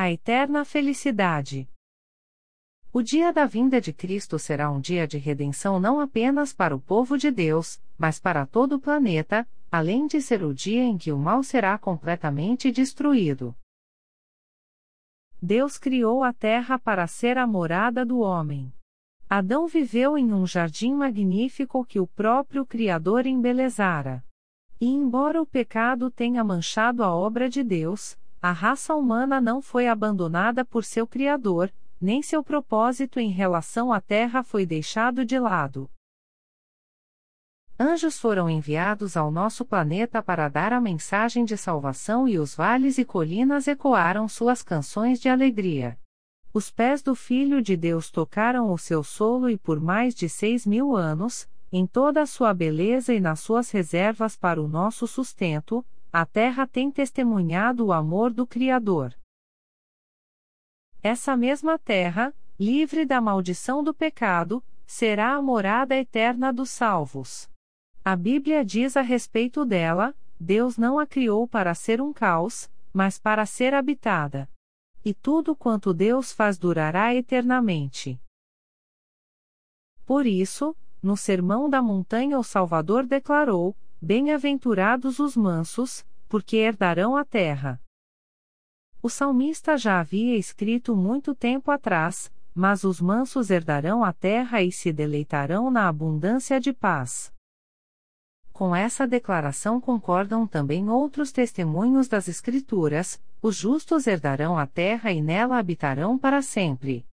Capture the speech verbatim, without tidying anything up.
a eterna felicidade. O dia da vinda de Cristo será um dia de redenção não apenas para o povo de Deus, mas para todo o planeta, além de ser o dia em que o mal será completamente destruído. Deus criou a terra para ser a morada do homem. Adão viveu em um jardim magnífico que o próprio Criador embelezara. E embora o pecado tenha manchado a obra de Deus, a raça humana não foi abandonada por seu Criador, nem seu propósito em relação à terra foi deixado de lado. Anjos foram enviados ao nosso planeta para dar a mensagem de salvação e os vales e colinas ecoaram suas canções de alegria. Os pés do Filho de Deus tocaram o seu solo e por mais de seis mil anos, em toda a sua beleza e nas suas reservas para o nosso sustento, a terra tem testemunhado o amor do Criador. Essa mesma terra, livre da maldição do pecado, será a morada eterna dos salvos. A Bíblia diz a respeito dela: Deus não a criou para ser um caos, mas para ser habitada. E tudo quanto Deus faz durará eternamente. Por isso, no Sermão da Montanha o Salvador declarou: Bem-aventurados os mansos, porque herdarão a terra. O salmista já havia escrito muito tempo atrás: Mas os mansos herdarão a terra e se deleitarão na abundância de paz. Com essa declaração concordam também outros testemunhos das Escrituras: os justos herdarão a terra e nela habitarão para sempre.